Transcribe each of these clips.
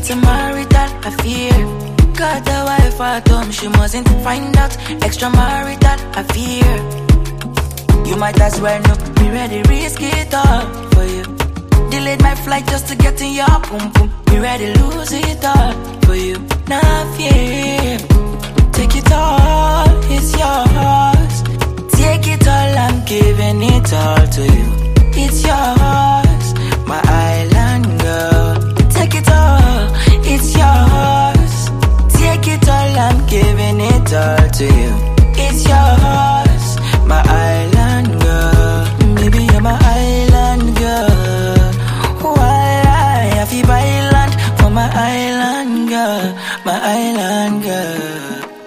it's a marital affair. Got a wife at home, she mustn't find out. Extramarital affair. You might as well know, be ready, risk it all for you. Delayed my flight just to get in your boom boom. Be ready, lose it all for you. Nah fear, take it all, it's yours. Take it all, I'm giving it all to you. It's yours, my island girl. Take it all, it's yours. Take it all, I'm giving it all to you. It's yours, my island girl. Maybe you're my island girl. Why I have to buy land for my island girl, my island girl.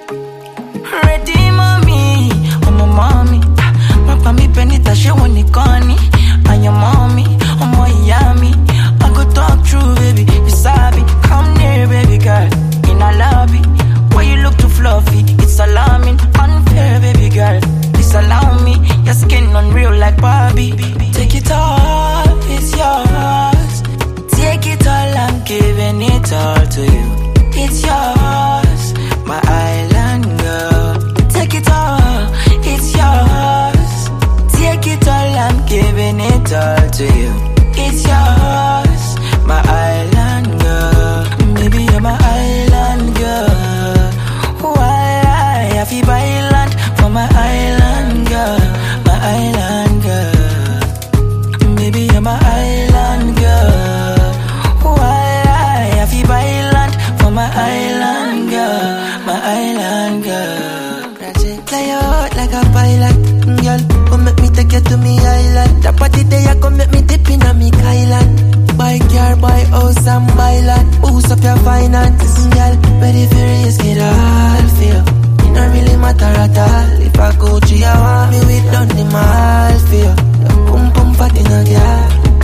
Ready, mommy, I'm a mommy. Papa me penita, she want it corny. And your mommy, I'm my yummy. I could talk through, baby, you sabi. Come near, baby girl, in a lobby. Why you look too fluffy, it's alarming. Unfair, baby girl, disallow me. Your skin unreal like Barbie. Take it all, it's yours. Take it all, I'm giving it all to you. It's yours, my island girl. Take it all, it's yours. Take it all, I'm giving it all to you. It's yours, my island girl. Maybe you're my island girl. Why I have to buy land for my island girl, my island girl. Maybe you're my island girl. Why I have to buy land for my island girl, my island girl. That's it. Fly out like a pilot, girl. Come make me take you to me island. That party day I come make me dip in a me island. Buy car, buy house and buy land. Boost up your finances, girl. Ready for risk it all for you. It don't really matter at all. If I go to you, want me with done the mall for you. Pum pum fat in a girl.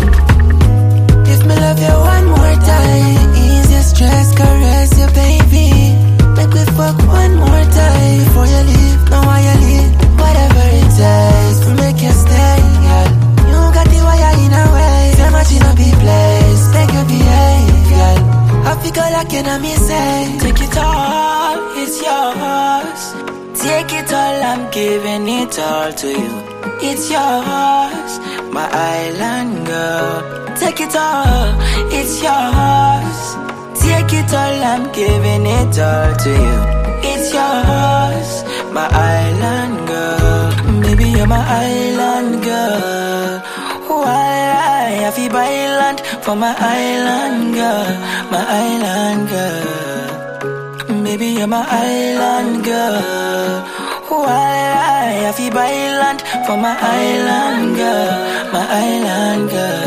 If me love you one more time, ease your stress, caress your baby. Make we fuck one more time before you leave. Now why you leave? Whatever it takes to make you stay, girl. You got the wire in a way. So much in a big place. Make you behave, girl. I figure like you know me say. Take it all, it's yours. Take it all, I'm giving it all to you. It's yours, my island girl. Take it all, it's yours. Take it all, I'm giving it all to you. It's yours, my island girl. Maybe you're my island girl. Why I have to buy land for my island girl, my island girl. Maybe you're my island girl. Why I have to buy land for my island girl, my island girl.